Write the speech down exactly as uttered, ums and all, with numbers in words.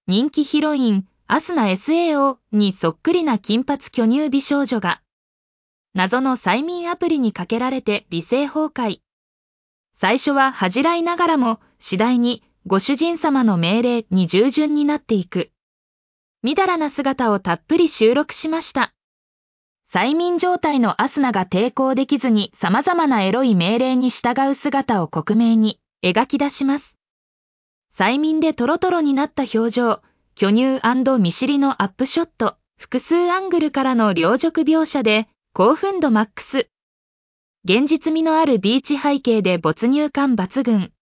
人気ヒロイン、アスナ エスエーオー にそっくりな金髪巨乳美少女が、謎の催眠アプリにかけられて理性崩壊。最初は恥じらいながらも、次第にご主人様の命令に従順になっていく。みだらな姿をたっぷり収録しました。催眠状態のアスナが抵抗できずに様々なエロい命令に従う姿を克明に描き出します。催眠でトロトロになった表情、巨乳&見知りのアップショット、複数アングルからの両辱描写で興奮度マックス。現実味のあるビーチ背景で没入感抜群。